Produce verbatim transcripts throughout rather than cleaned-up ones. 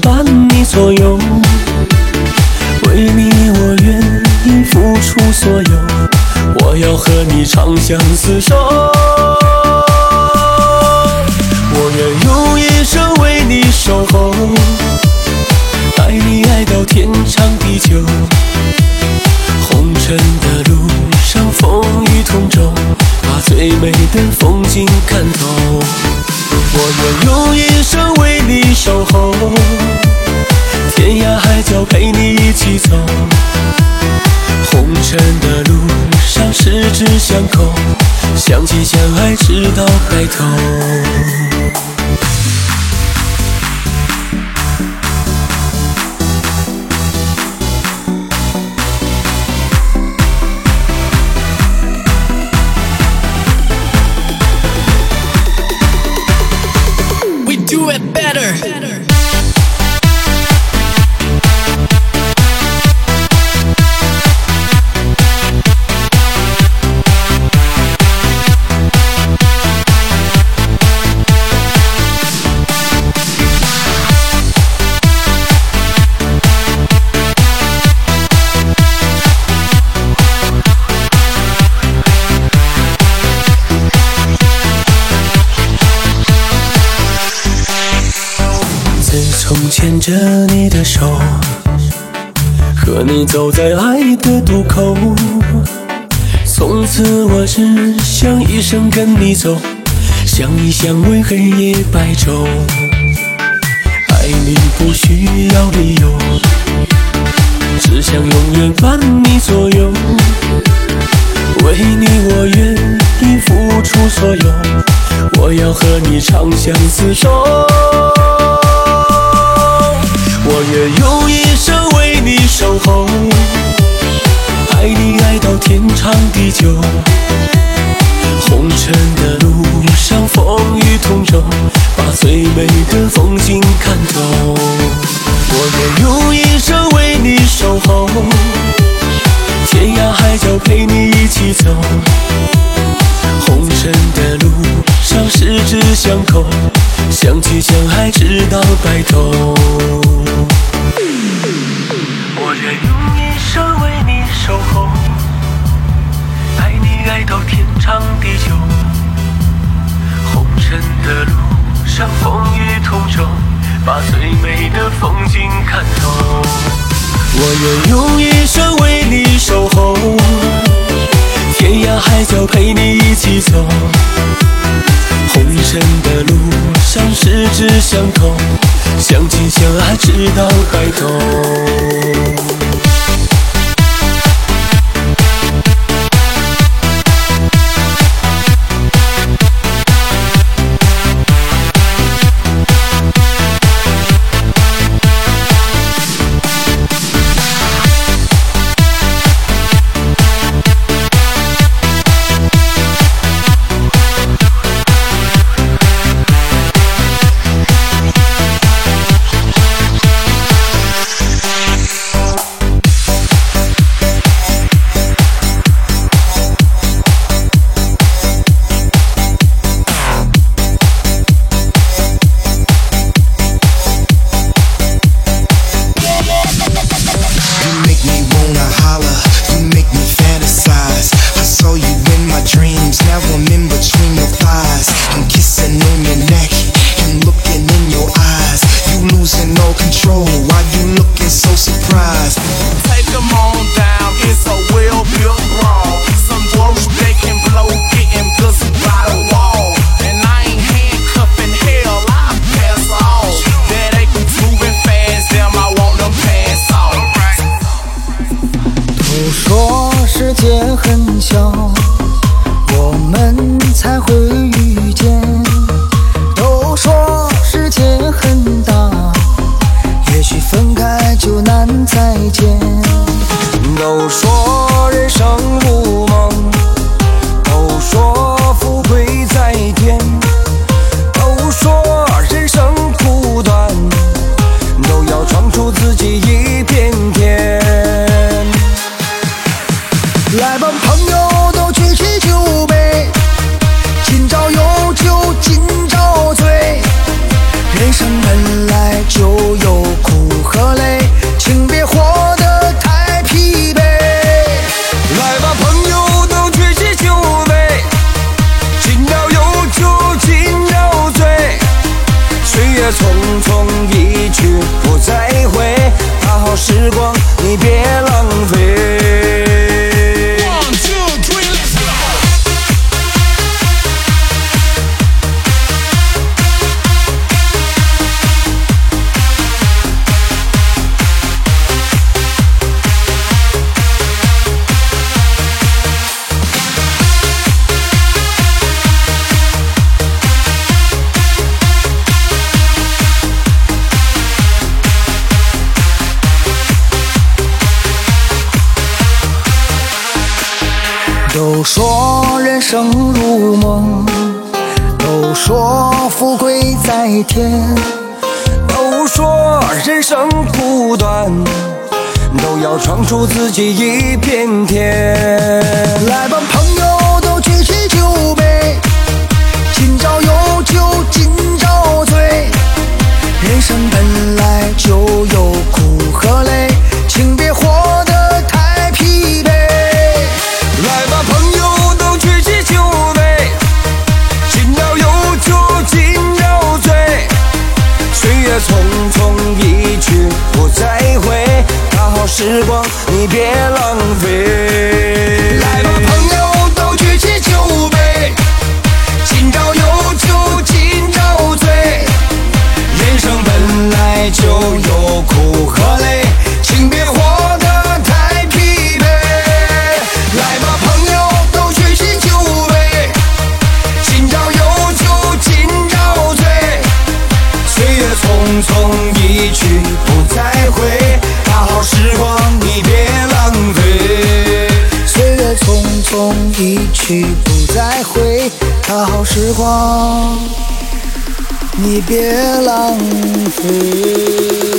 伴你左右，为你我愿意付出所有，我要和你长相厮守。我愿用一生为你守候，爱你爱到天长地久，红尘的路上风雨同舟，把最美的风景看透。我愿用一生为你守候，天涯海角陪你一起走，红尘的路上十指相扣，相亲相爱直到白头。 Do it better. 牵着你的手，和你走在爱的渡口，从此我只想一生跟你走，相依相偎黑夜白昼。爱你不需要理由，只想永远伴你左右，为你我愿意付出所有，我要和你长相厮守。我愿用一生为你守候，爱你爱到天长地久，红尘的路上风雨同舟，把最美的风景看透。我愿用一生为你守候，天涯海角陪你一起走，红尘的路上十指相扣，相亲相爱直到白头。我愿用一生为你守候，爱你爱到天长地久，红尘的路上风雨同舟，把最美的风景看透。我愿用一生为你守候，天涯海角陪你一起走，红尘的路上十指相扣，相亲相爱直到白头。 很小，我们才会遇见。都说世界很大，也许分开就难再见。都说人生如梦，都说富贵在天，都说人生苦短，都要闯出自己一片天。来吧朋友，都举起酒杯，今朝有酒今朝醉，人生本来就有都说人生如梦，都说富贵在天，都说人生苦短，都要闯出自己一片天。来吧朋友，都举起酒杯，今朝有酒今朝醉，人生本来就有苦和累，请别活得太疲惫。来吧朋友，都举起酒杯，今朝有酒今朝醉，岁月匆匆一去不再回，大好时光你别浪费。来吧朋友，都举起酒杯，今朝有酒今朝醉，人生本来就有苦和累，请别活得太疲惫。来吧朋友，都举起酒杯，今朝有酒今朝醉，岁月匆匆一去不再回，大好时光你别浪费。岁月匆匆一去不再回，大好时光你别浪费。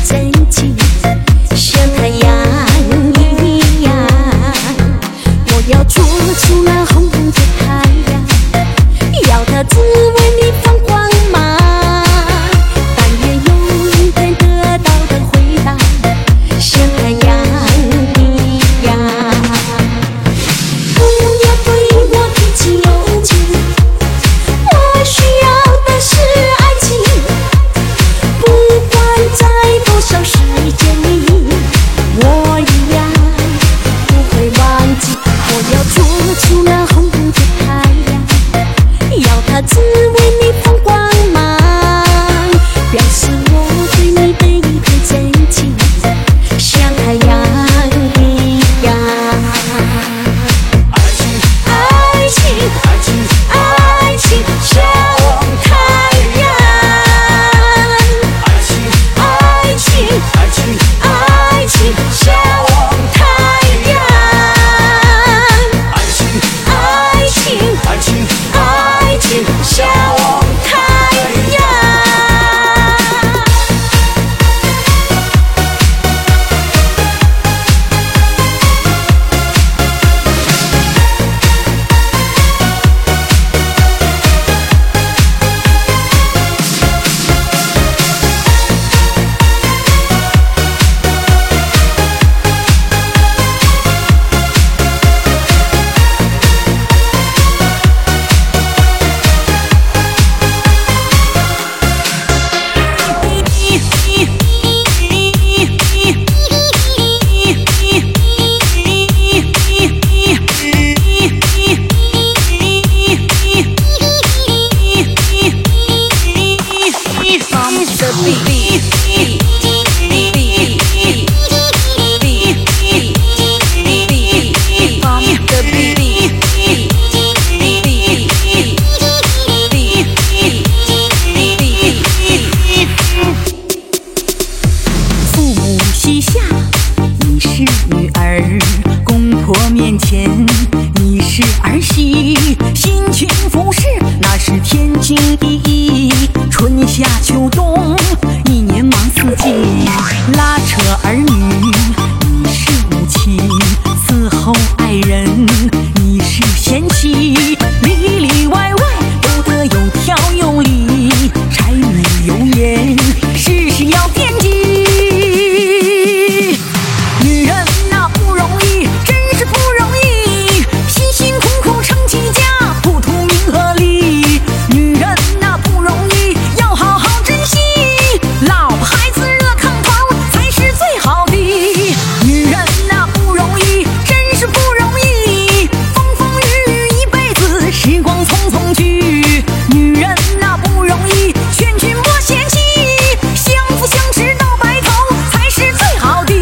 要要捉住那红红的太阳，要它只为你放光芒。但愿永远得到的回答，像太阳一样。不要对我提起友情，我需要的是爱情。不管在多少时间里，我一样不会忘记。我要捉住那红红的太阳，要它只为你放光芒，表示我对你的一片真情，像太阳一样。爱情，爱情，爱情，爱情像太阳。爱情，爱情，爱情，爱情像太阳。爱情，爱情，爱情，爱情像太阳。父母膝下，你是女儿；公婆面前，你是儿媳。辛勤服侍，那是天经地义。春夏秋冬，一年忙四季。拉扯儿女，你是母亲；伺候爱人，你是贤妻。里里外外都得有条有理，柴米油盐，事事要惦记。女人那不容易，真是不容易，辛辛苦苦撑起家，不图名和利。女人那不容易，要好好珍惜，老婆孩子热炕头才是最好的。女人那不容易，真是不容易，风风雨雨一辈子，时光匆匆去。女人那不容易，劝君莫嫌弃，相扶相持到白头才是最好的。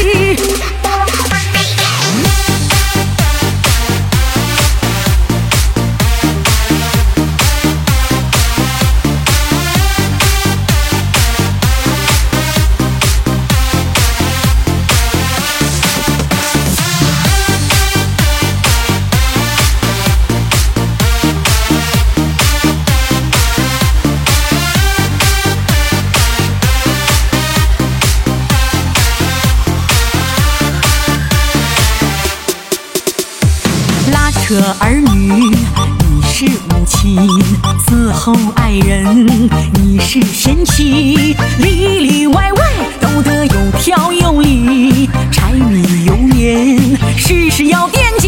拉扯儿女，你是母亲；伺候爱人，你是贤妻。里里外外都得有条有理，柴米油盐，事事要惦记。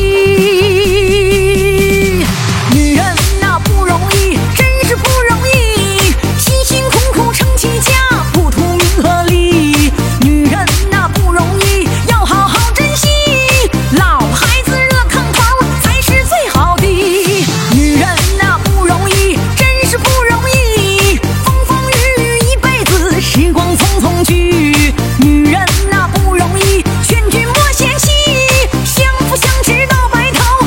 女人那不容易，真是不容易，辛辛苦苦撑起家，不图名和利。女人那不容易，要好好珍惜，老婆孩子热炕头才是最好的。女人那不容易，真是不容易，风风雨雨一辈子，时光匆匆去。女人那不容易，劝君莫嫌弃，相扶相持到白头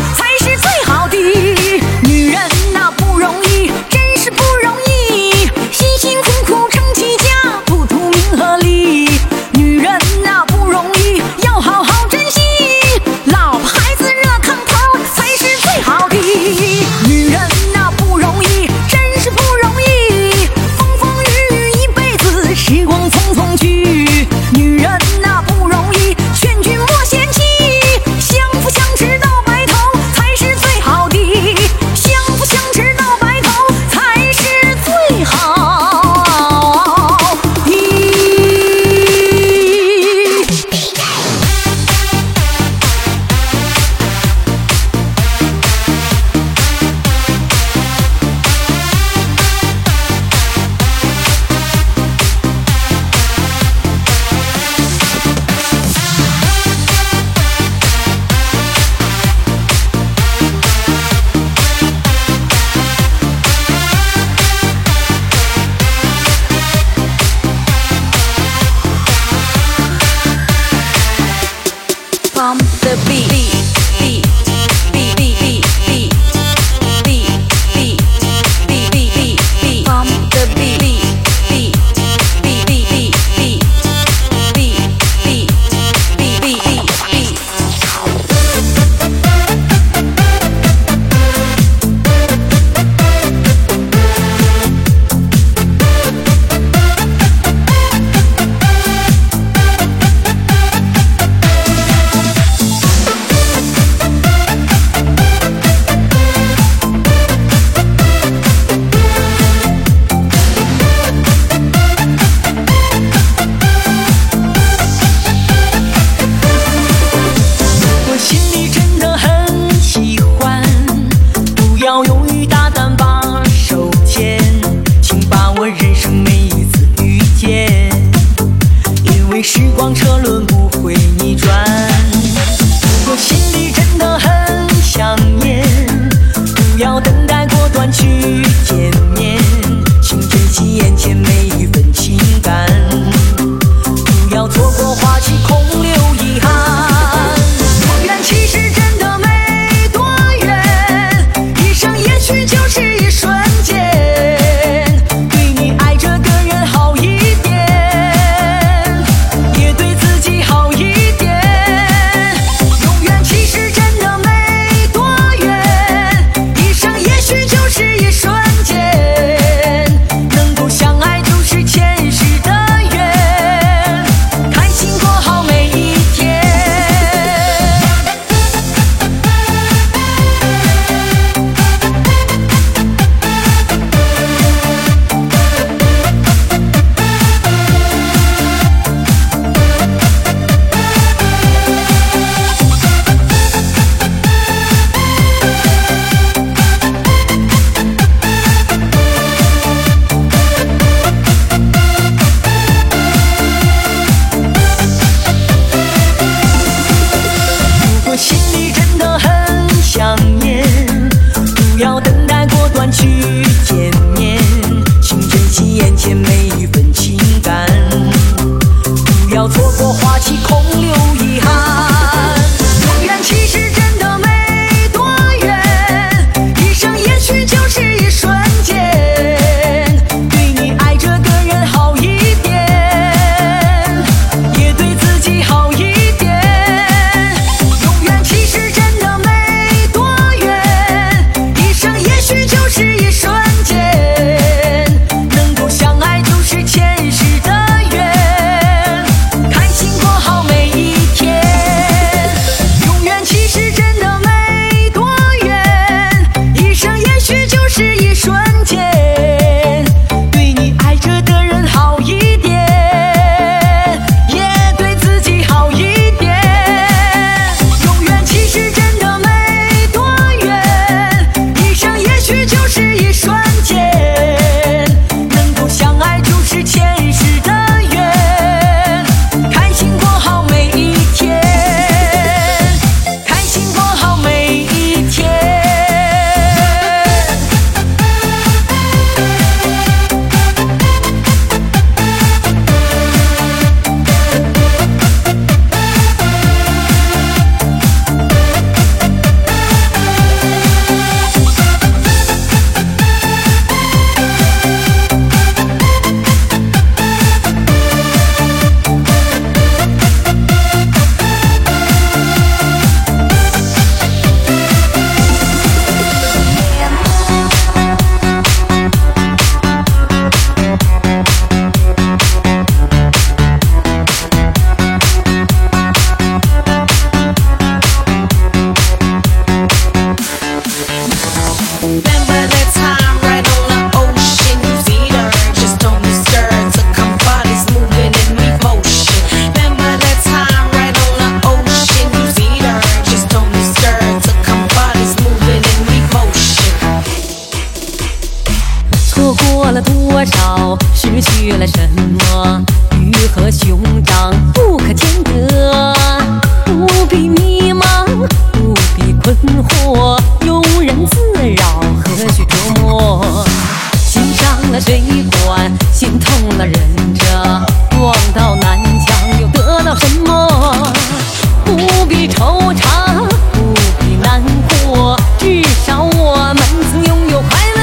过了多少，失去了什么？鱼和熊掌不可兼得，不必迷茫，不必困惑，庸人自扰，何须琢磨？心伤了谁管？心痛了忍着，撞到南墙又得到什么？不必惆怅，不必难过，至少我们曾拥有快乐。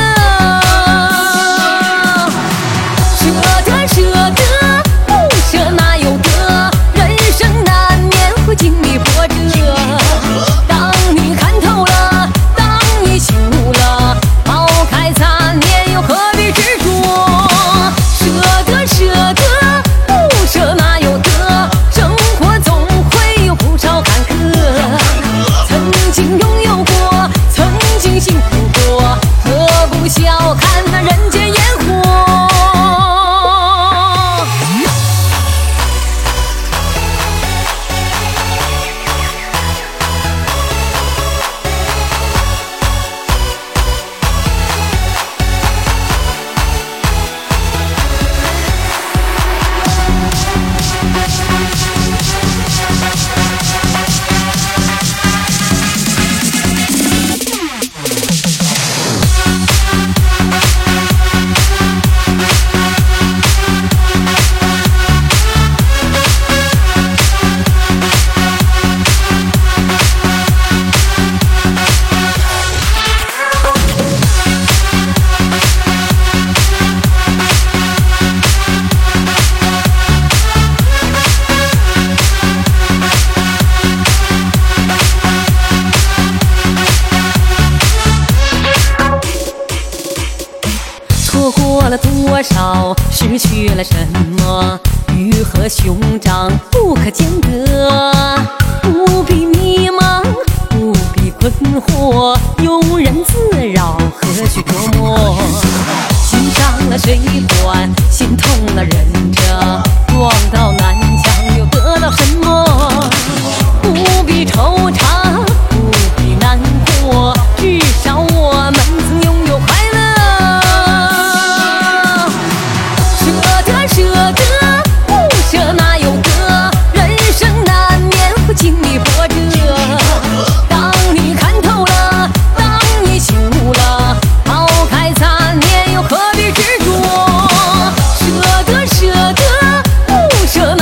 舍得舍得，不舍哪有得？人生难免会经历波折。当你看透了，当你醒悟了，抛开残念，又何必执着？舍得舍得，不舍哪有得？生活总会有不少坎坷。曾经拥有过，曾经幸福过，何不小看那人间烟火？错过了多少，失去了什么？鱼和熊掌不可兼得，不必迷茫，不必困惑，庸人自扰，何须琢磨？心伤了谁管？心痛了忍着，撞到南墙又得到什么？不必惆怅，不必难过，至少我们曾拥有快乐。舍得，不舍哪有得？人生难免会经历波折。当你看透了，当你醒悟了，抛开残念，又何必执着？舍得舍得，不舍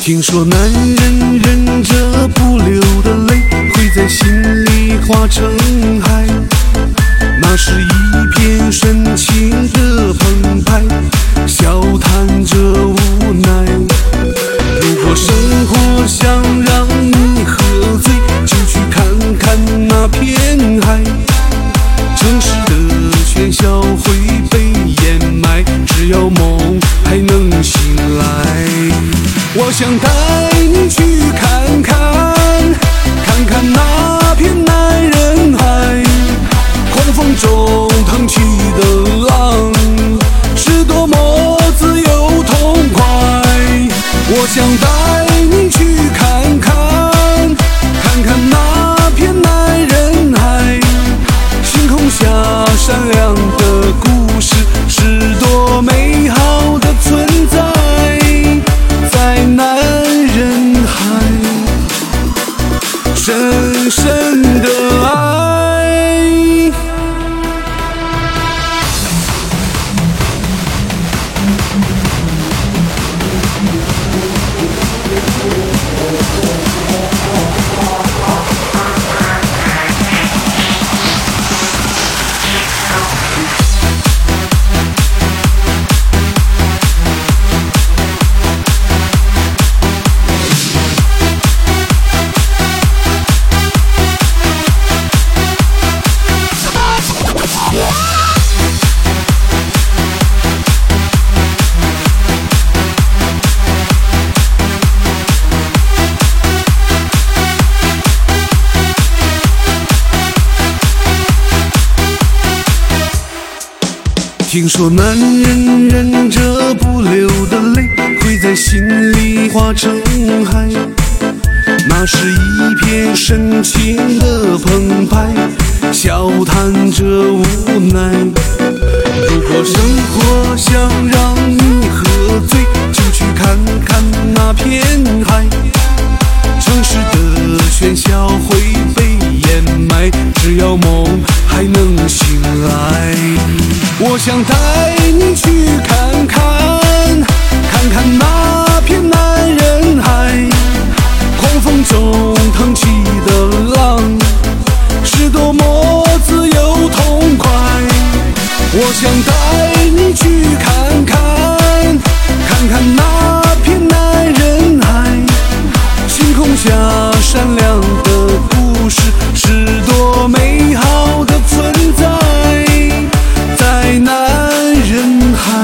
听说男人忍着不流的泪，会在心里化成海，那是一片深情的澎湃，笑谈着无奈。如果生活想让你喝醉，就去看看那片海，城市的喧嚣会被掩埋，只要梦还能醒来。我想带你去看看，看看那片男人海，狂风中腾起的浪，是多么自由痛快。我想带你去看看，看看那片男人海，星空下闪亮的故事，是多美好的存在。在男人海，深深的爱。听说男人忍着不流的泪，会在心里化成海，那是一片深情的澎湃，笑谈着无奈。如果生活想让你喝醉，就去看看那片海，城市的喧嚣会被掩埋，只要梦还能醒来。我想带你去看看，看看那片男人海，狂风中腾起的浪，是多么自由痛快。我想带你去看看，看看那片男人海，星空下闪亮的故事，是多美好的存在。在男人海，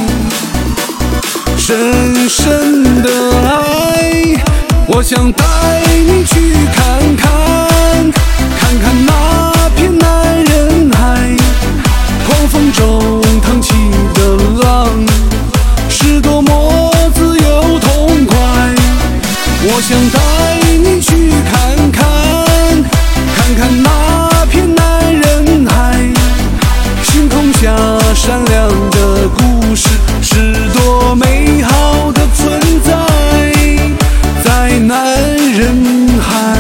深深的爱。我想带你去看看，看看那片男人海，狂风中腾起的浪，是多么自由痛快。我想带你去看看，看看那片男人海，星空下闪亮的故事，是多美好的存在。在男人海，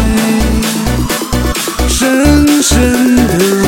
深深的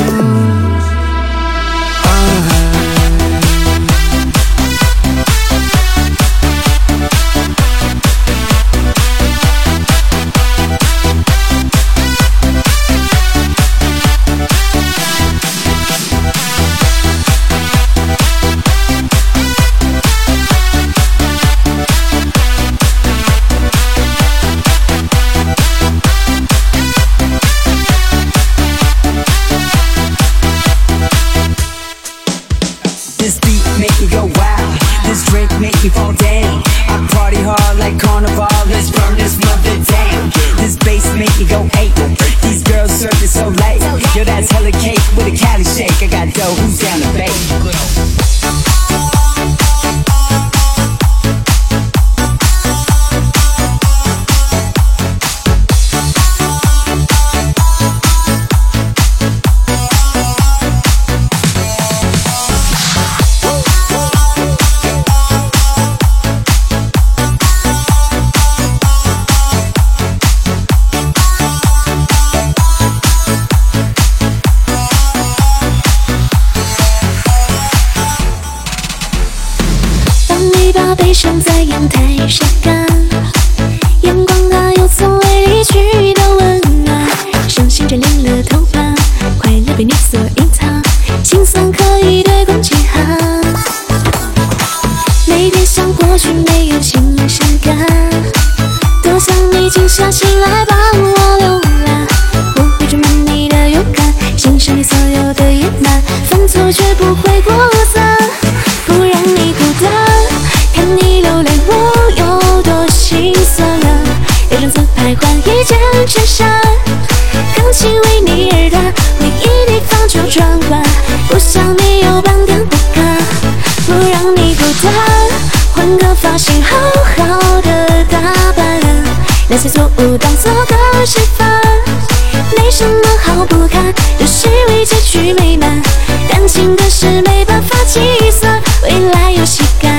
悲伤在阳台上干， 算可以对攻击哈。每天像过去没有新鲜感，多想你静下心来帮我浏览，我会装满你的勇敢，欣赏你所有的野蛮，犯错绝不会扩散，不让你孤单，看你流泪我有多心酸了，有种自拍换一件衬衫，钢琴为你而弹，回忆地方就转弯，不想你有半点不堪，不让你孤单，换个发型好好的打扮，那些错误当作个示范，没什么好不堪，有谁为结局美满，感情的事没办法计算，未来有喜感。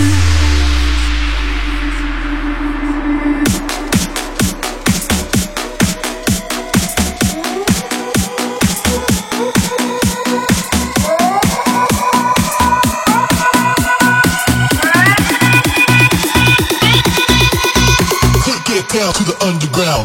Down to the underground.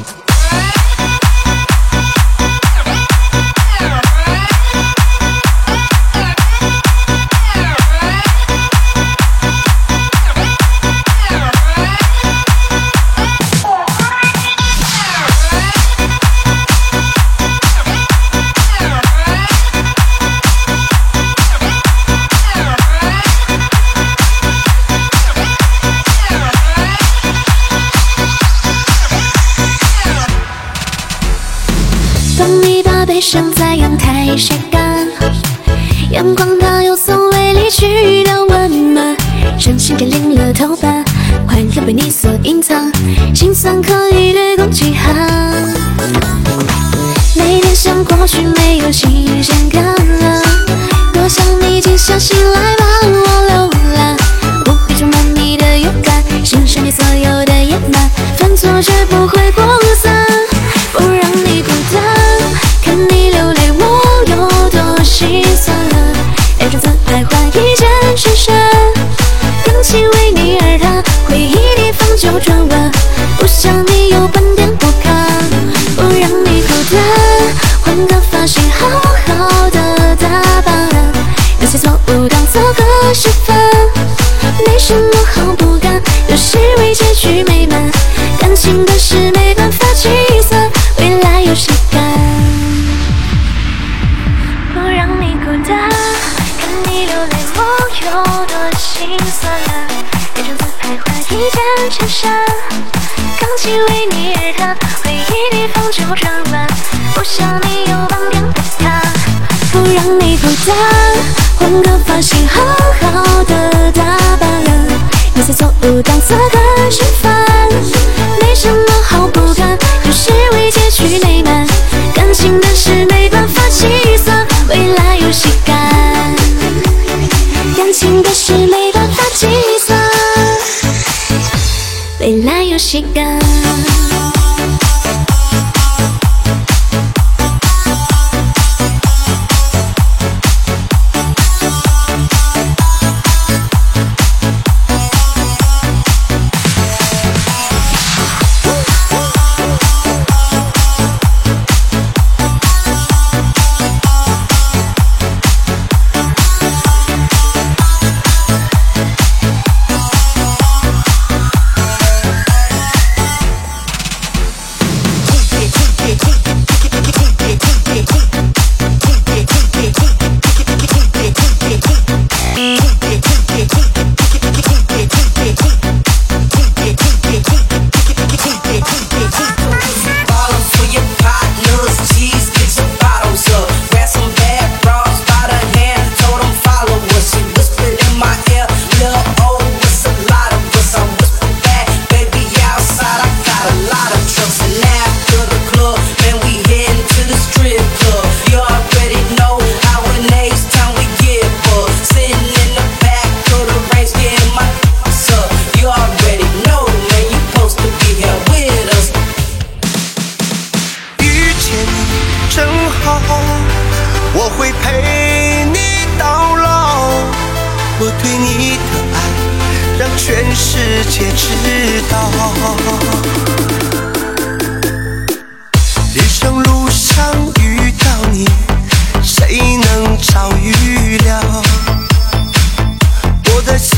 帮你把悲伤在阳台晒干，阳光它有从未离去的温暖，伤心点亮了头发，快乐被你所隐藏，心酸可以对攻击哈。每天像过去没有新鲜感了，多想你静下心来帮我浏览，我会装满你的勇敢，欣赏你所有的野蛮，犯错绝不会扩散，不让你孤单，看你流泪我有多心酸了，要张自拍换一件衬衫，钢琴为你而弹，回忆地方就转弯，不想你有半点不堪，不让你孤单，换个发型好好的打扮，那些错误当作个示范，没什么好不甘，有谁为结局美满，感情的事没办法计算，未来有喜感。不让你孤单，看你流泪我有多心酸了，要张自拍换一件衬衫，钢琴为你而弹，回忆地方就转弯，不想你有半点不堪，不让你孤单，换个发型好好的打扮，那些错误当作个示范，没什么好不甘，有谁为结局美满，感情的事没办法计算，未来有喜感，感情的事没办法计算，未来有喜感。 我会陪你到老，我对你的爱让全世界知道。人生路上遇到你，谁能早遇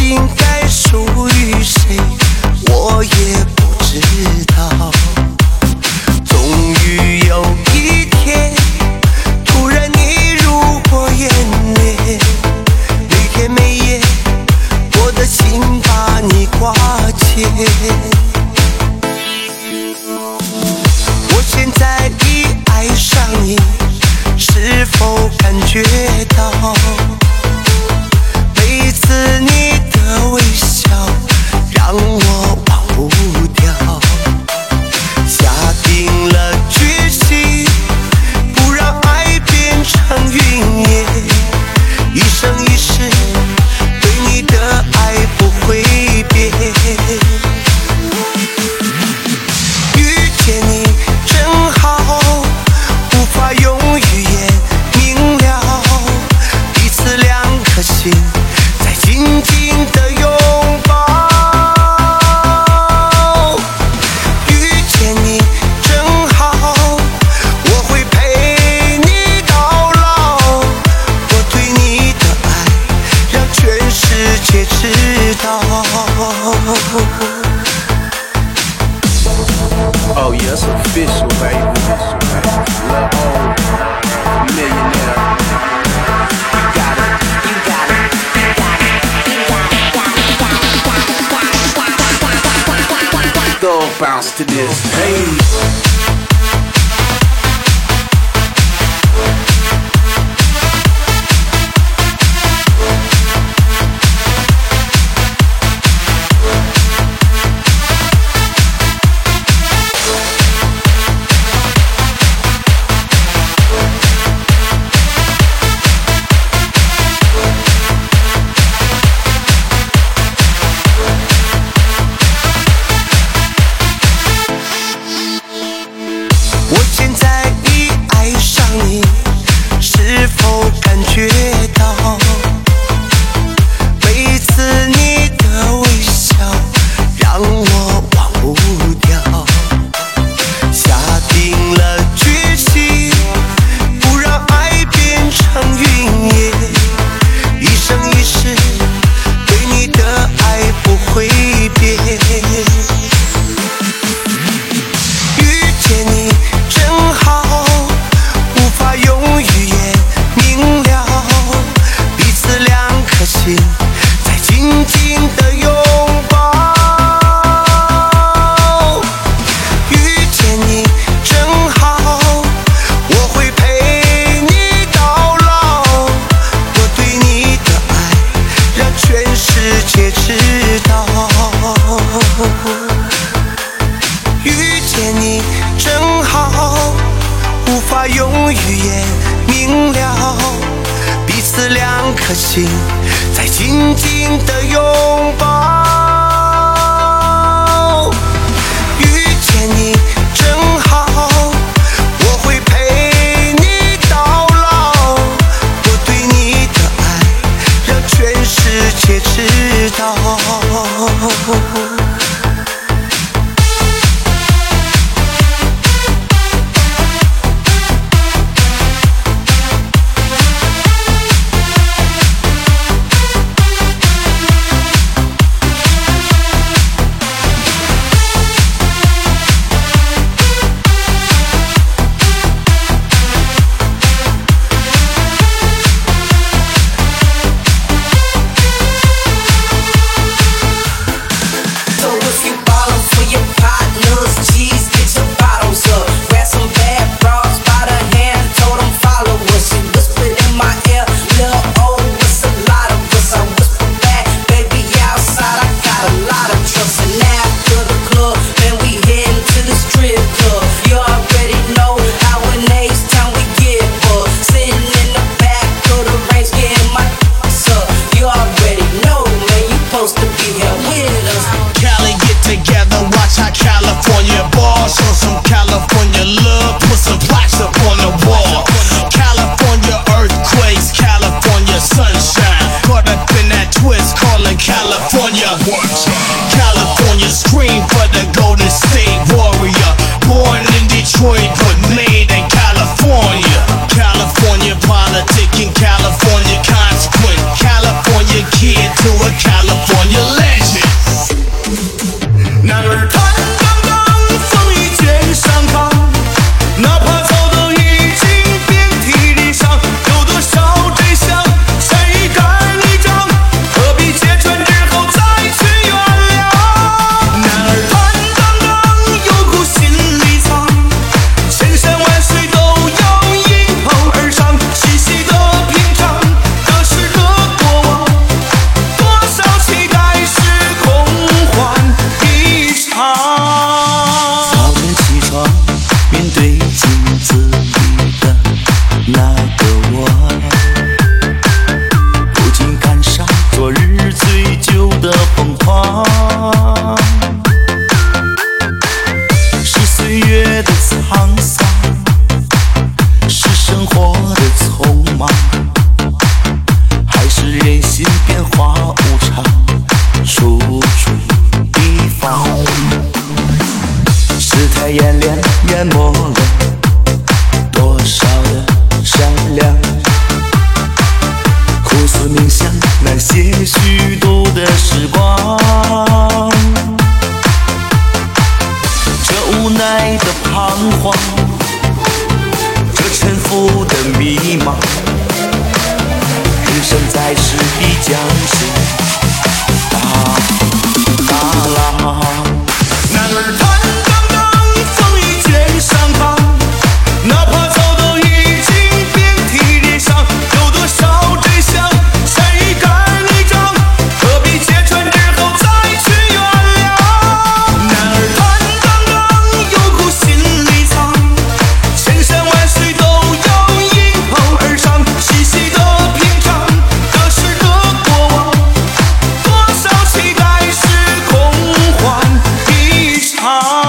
应该属于谁，我也不知道。终于有一天，突然你入我眼帘，每天每夜我的心把你挂牵。我现在已爱上你，是否感觉到每次你的微笑让我忘不掉？下定了决心，不让爱变成云烟，一生一世对你的爱不会变。遇见你正好，无法用语言明了，彼此两颗心在紧紧的拥抱。遇见你正好，我会陪你到老，我对你的爱让全世界知道。 Oh yeah, it's official, baby. Lil' O, millionaire. You got it, you got it, you got it, you got it. Go bounce to this, hey. 的时光，这无奈的彷徨，这沉浮的迷茫，人生在世必将是大大浪。男儿坦荡荡，风雨见上方，哪怕早都已经遍体鳞伤，有多少真相谁敢逆张？何必揭穿之后再去原谅？男儿坦荡荡，有苦心里藏，千山万水都要迎头而上，细细的品尝得失的过往，多少期待是空幻一场。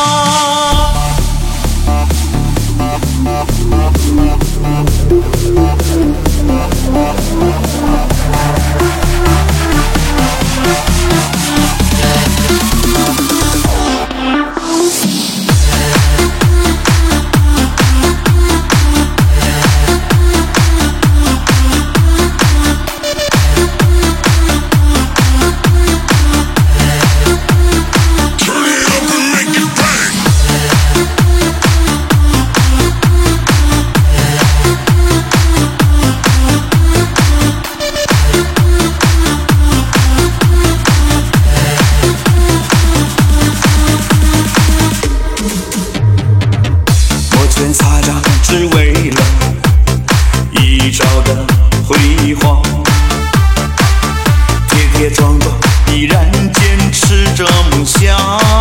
摩拳擦掌，只为了一朝的辉煌，跌跌撞撞，依然坚持着梦想。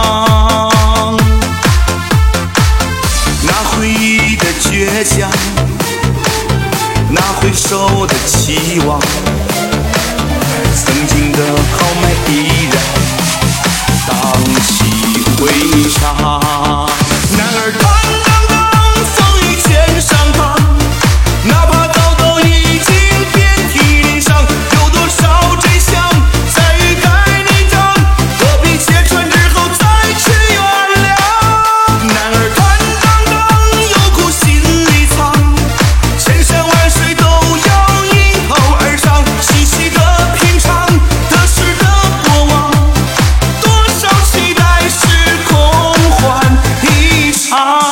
那回忆的倔强，那回首的期望，曾经的豪迈依然荡气回肠。男儿坦荡荡，风雨见上方，哪怕早都已经遍体鳞伤，有多少真相在欲盖弥彰？何必揭穿之后再去原谅？男儿坦荡荡，有苦心里藏，千山万水都要迎头而上，细细的品尝得失的过往，多少期待是空幻一场。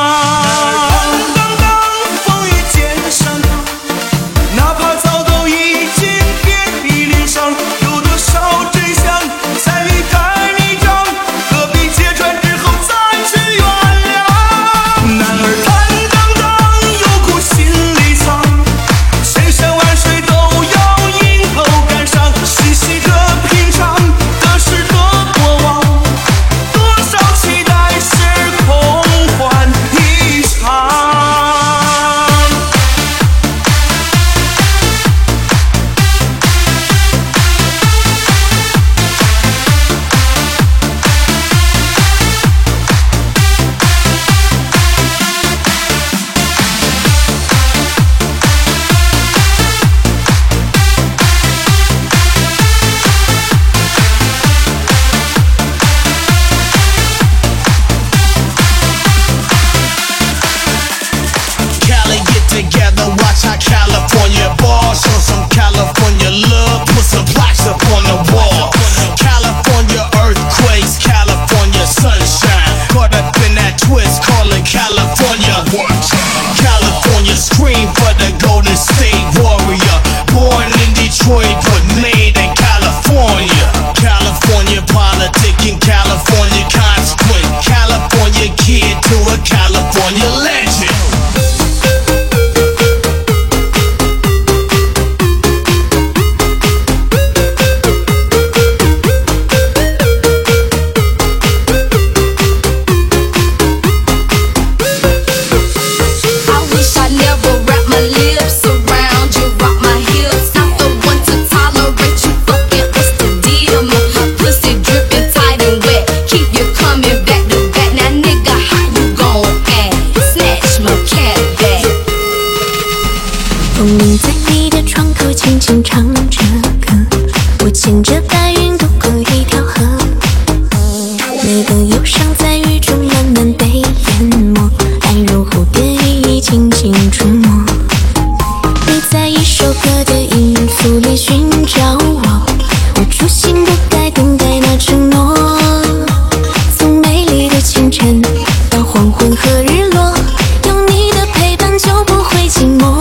Together, watch how California ball. Show some California love, put some plaques up on the wall. California earthquakes, California sunshine. Caught up in that twist, calling California. California scream for the Golden State Warrior. Born in Detroit, but made in California. California politicking, California consequent. California kid to a California legend. 心不该等待那承诺。从美丽的清晨到黄昏和日落，有你的陪伴就不会寂寞。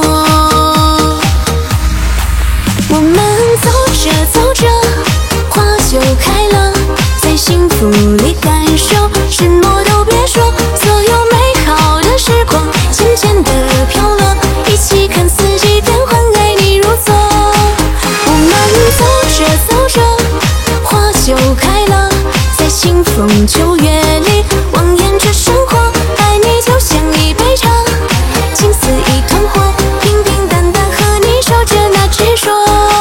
我们走着走着，花就开了，在幸福里感受，什么都别说，所有美好的时光渐渐地飘落，一起看四季变换，爱你如昨。我们走着走着，花就开了，在清风秋月里望眼着生活，爱你就像一杯茶，情似一团火，平平淡淡和你守着那执着。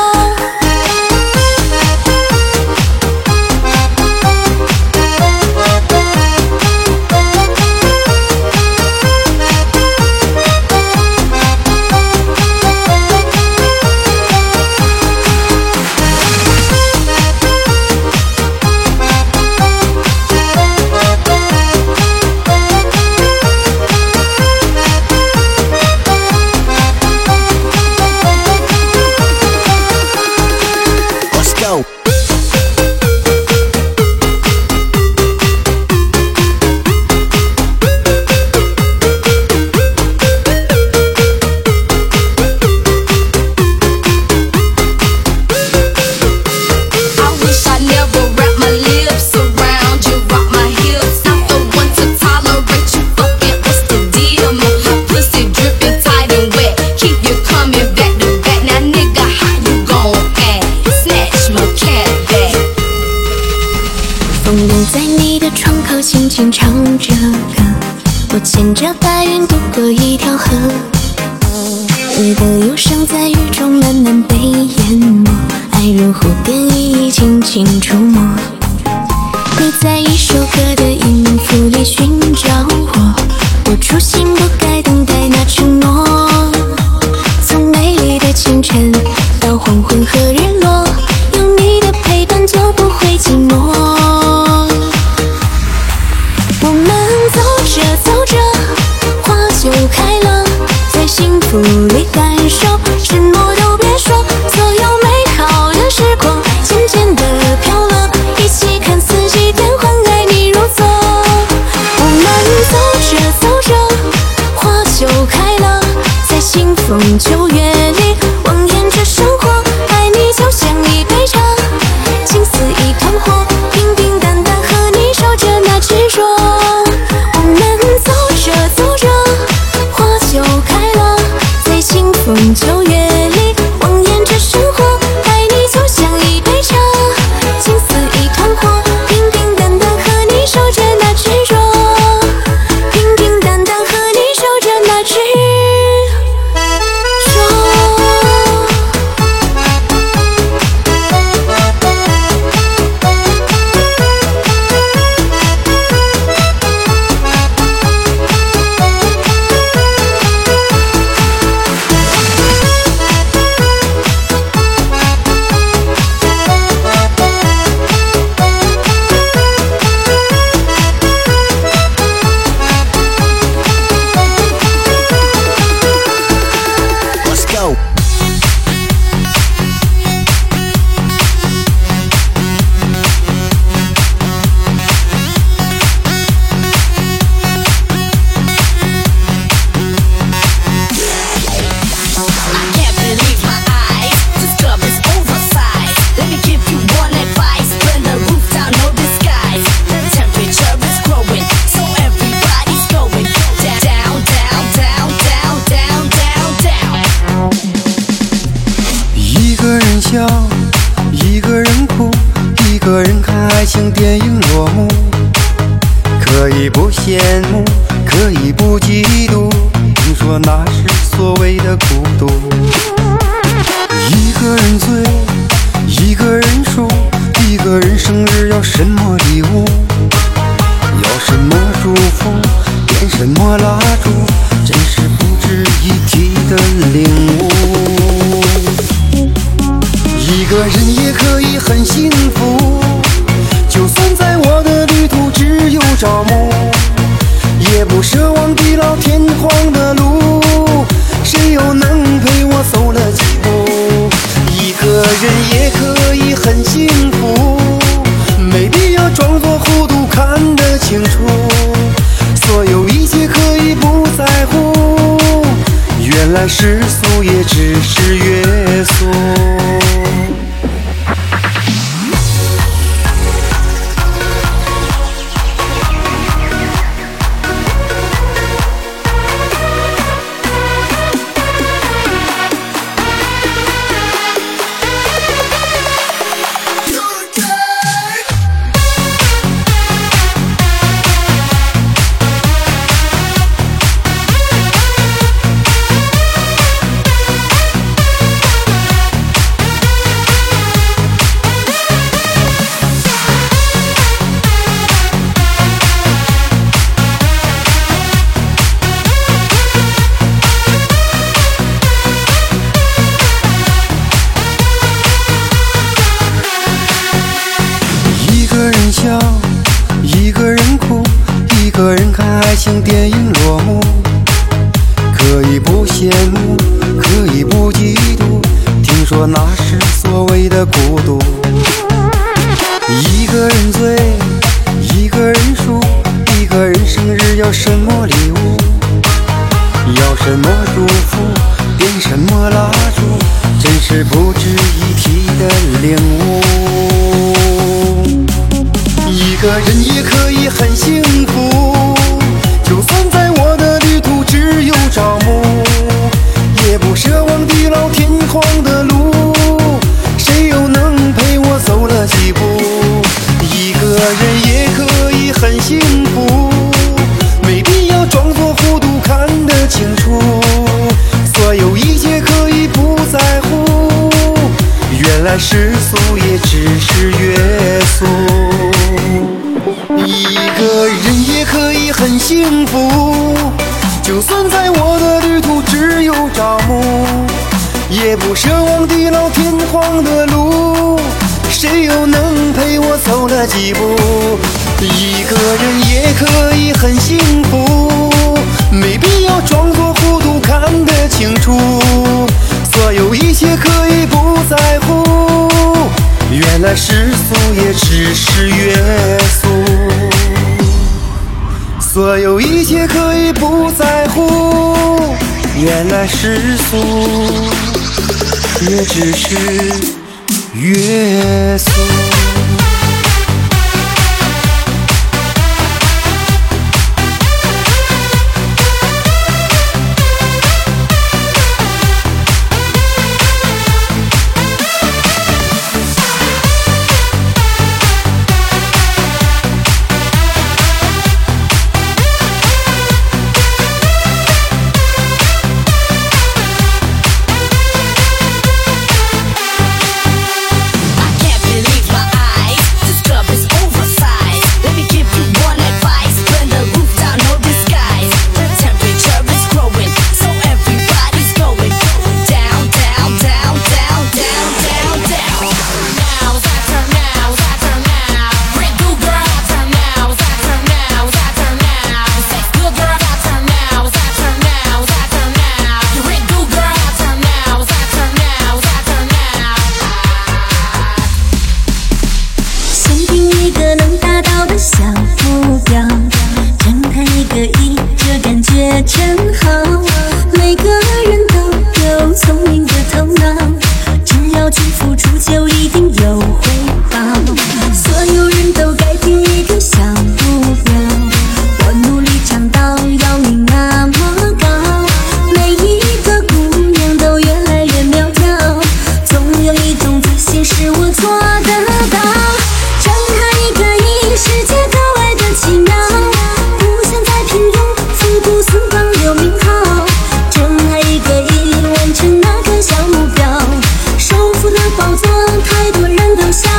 轻轻唱着歌，我牵着白云渡过一条河，你的忧伤在雨中慢慢被淹没，爱如蝴蝶翼轻轻触摸，你在一首歌的音符里寻找我，我初心不该等待那承诺，从美丽的清晨到黄昏和日落，有你的陪伴就不会寂寞。我们走着走着，花就开了，在幸福里感受，什么都别说，所有美好的时光渐渐地飘落，一起看四季变换，爱你如昨。我们走着走着，花就开了，在清风秋月里望眼着生活，爱你就像一杯茶，情似一团火，平平淡淡和你守着那执着。秋月里望眼着生活，爱你就像一杯茶，情似一团火，平平淡淡和你守着那执着，平平淡淡和你守着那执一个人哭，一个人看爱情电影落幕，可以不羡慕，可以不嫉妒，听说那是所谓的孤独。一个人醉，一个人输，一个人生日要什么礼物，要什么祝福，点什么蜡烛，真是不值一提的领悟。一个人也可以很幸福，就算在我的旅途只有朝暮，也不奢望地老天荒的路，谁又能陪我走了几步？一个人也可以很幸福， 来世俗也只是约束。一个人哭，一个人看爱情电影落幕，可以不羡慕，可以不嫉妒，听说那是所谓的孤独。一个人醉，一个人输，一个人生日要什么礼物，要什么祝福，点什么蜡烛，真是不值一提的领悟。一个人也可以很幸福，就算在我的旅途只有朝暮，也不奢望地老天荒的路，谁又能陪我走了几步？一个人也可以很幸福，没必要装作糊涂看得清楚，所有一切可以不在乎，原来世俗也只是约束。一个人也可以很幸福，就算在我的旅途只有朝暮，也不奢望地老天荒的路，谁又能陪我走了几步？一个人也可以很幸福，没必要装作糊涂看得清楚，所有一切可以不在乎，原来世俗也只是约束，所有一切可以不在乎，原来世俗也只是约束。 真好，每个人都有聪明的头脑，只要去付出就一定有回报。所有人都该定一个小目标，我努力长到要你那么高，每一个姑娘都越来越苗条，总有一种自信是我做得到。张开一个亿，世界格外的奇妙，不想再平庸，复古死光留名号，睁开一个亿，完成那个小目标，首富的宝座，太多人都想。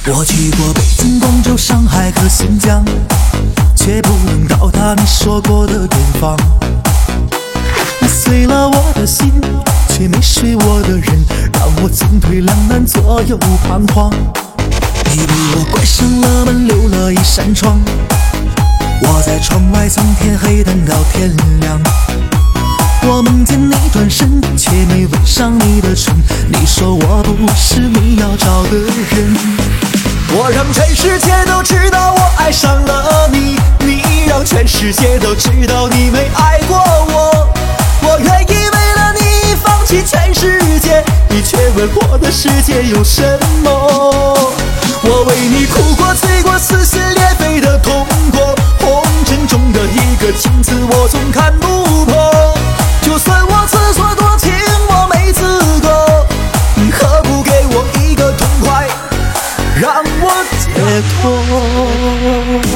我去过北京、广州、上海和新疆，却不能到达你说过的远方。你碎了我的心，却没睡我的人，让我进退两难，左右彷徨。你为我关上了门，留了一扇窗，我在窗外从天黑等到天亮。我梦见你转身，却没吻上你的唇。你说我不是你要找的人，我让全世界都知道我爱上了你，你让全世界都知道你没爱过我。我愿意为了你放弃全世界，你却问我的世界有什么？我为你哭过、醉过、撕心裂肺的痛过，红尘中的一个情字我总看不破。就算我自作多情，我没资格，你何不给我一个痛快，让我解脱。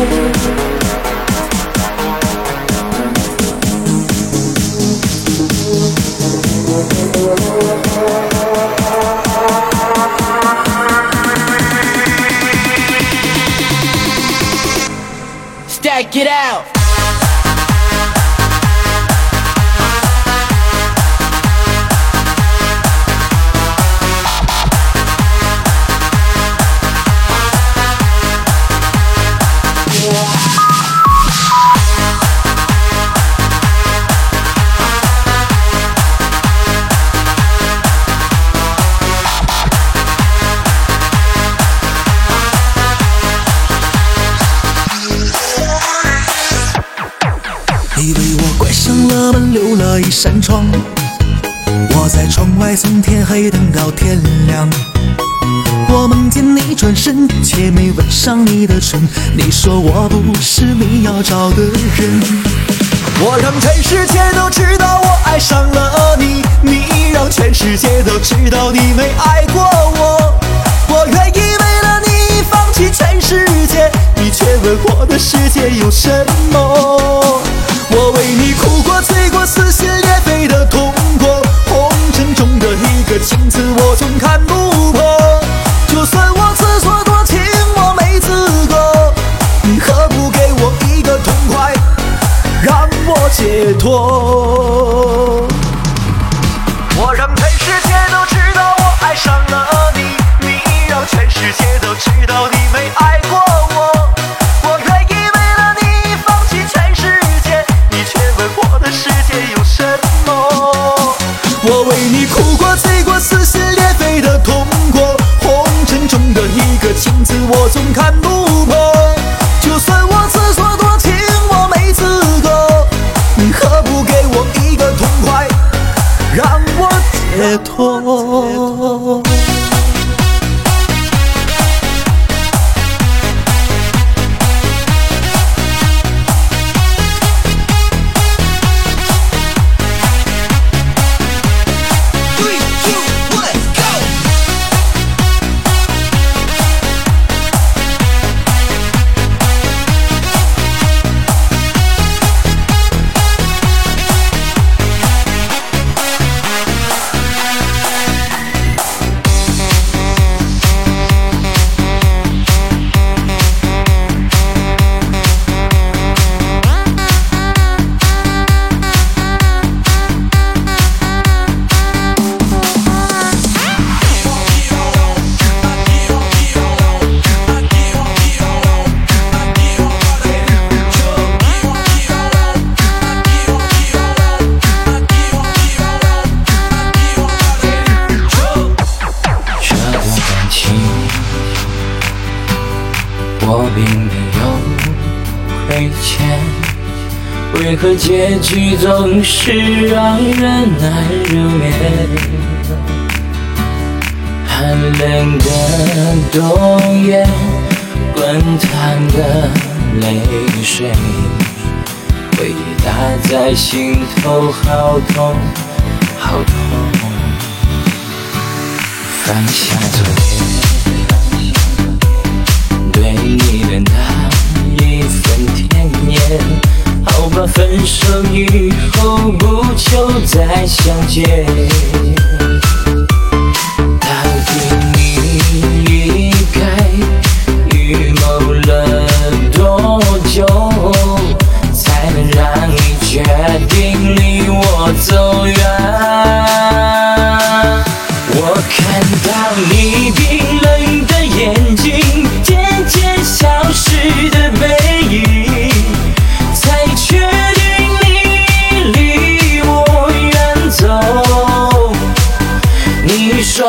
Stack it out. 你为我关上了门，留了一扇窗，我在窗外从天黑等到天亮。我梦见你转身，却没吻上你的唇。你说我不是你要找的人，我让全世界都知道我爱上了你，你让全世界都知道你没爱过我。我愿意为了你放弃全世界，你却问我的世界有什么？我为你哭过、醉过、撕心裂肺的痛过，红尘中的一个情字我总看不破。就算我自作多情，我没资格，你何不给我一个痛快，让我解脱？我让全世界都知道我爱上了你，你让全世界都知道你没爱过我。我愿意为了你放弃全世界，你却问我的世界有什么？我为你哭过、醉过、撕心裂肺的痛过，红尘中的一个情字我总看不破。就算我自作多情，我没资格，你何不给我一个痛快，让我解脱？ 我并没有亏欠，为何结局总是让人难入眠？寒冷的冬夜，滚烫的泪水，回忆打在心头，好痛，好痛。放下昨天对你的那一份甜言，好吧，分手以后不求再相见。到底你离开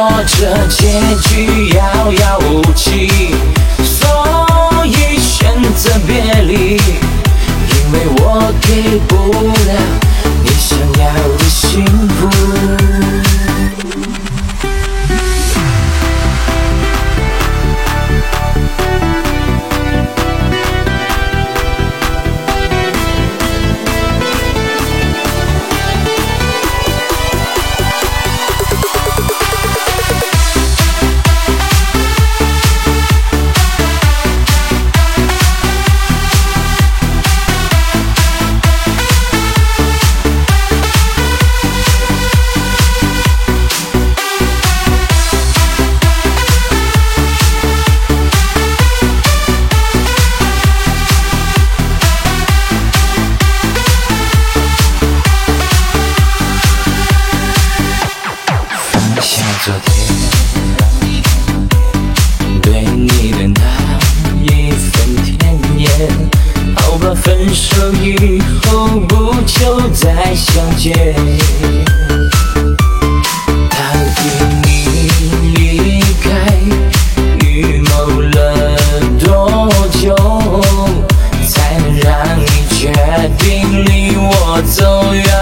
说这结局遥遥无期，所以选择别离，因为我给不了你想要的幸福。 昨天对你的那一份甜言，好吧，分手以后不久再相见。到底你离开预谋了多久，才能让你决定离我走远？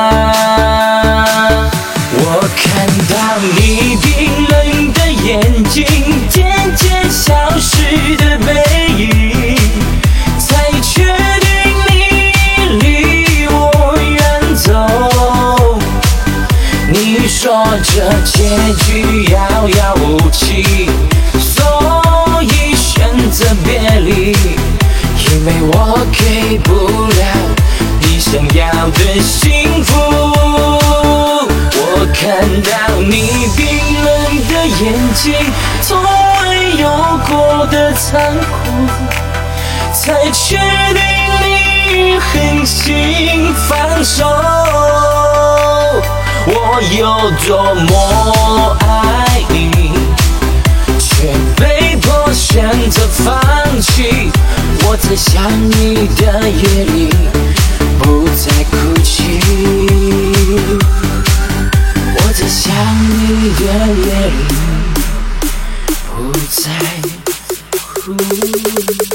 我看到你冰冷的眼睛，渐渐消失的背影，才确定你离我远走。你说这结局遥遥无期，所以选择别离，因为我给不了你想要的幸福。我看到你冰冷的眼睛，从未有过的残酷，才确定你狠心放手。我有多么爱你，却被迫选择放弃。我在想你的夜里，不再哭泣。我在想你的夜里，不再哭泣。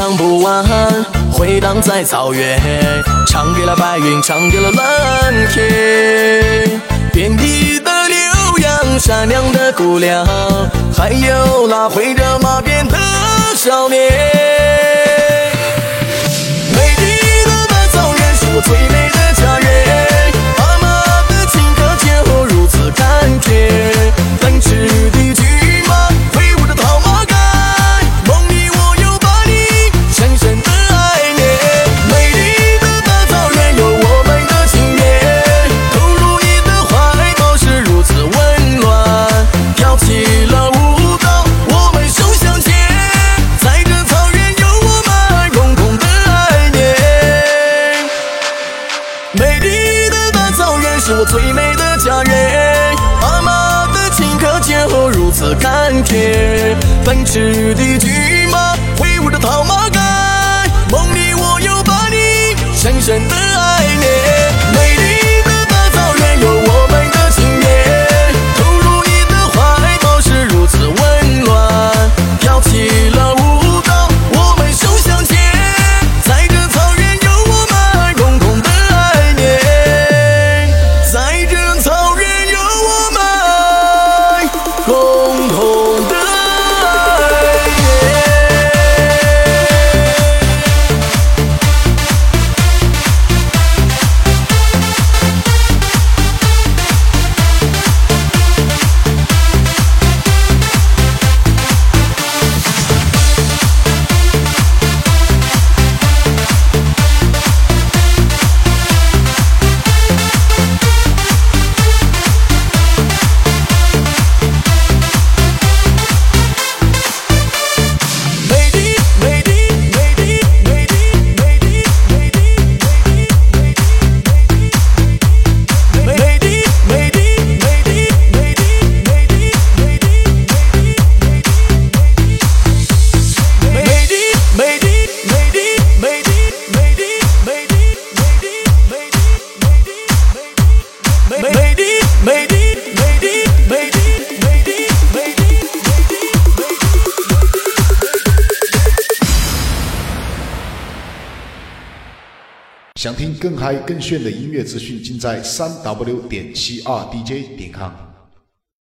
唱不完，回荡在草原，唱给了白云，唱给了蓝天，遍地的牛羊，善良的姑娘，还有那挥着马鞭的少年。美丽的大草原是我最美的家园，爸妈的情可见后如此感觉，奔驰的骏马挥舞着套马杆，梦里我又把你深深的爱恋。美丽的大草原有我们的情缘，投入你的怀抱是如此温暖，跳起了舞蹈我们手相牵，在这草原有我们共同的爱恋。美丽的大草原是我最美的家园，爸妈的情可见后如此感觉，奔驰的骏马挥舞着套马杆，梦里我又把你深深的爱恋。美丽的大草原有我们的情缘，投入你的怀抱是如此温暖，跳起了舞蹈我们手相牵，在这草原有我们共同的爱恋，在这草原有我们共同的爱恋。 想听更嗨更炫的音乐资讯，尽在三 W 点七二 D J 点 com。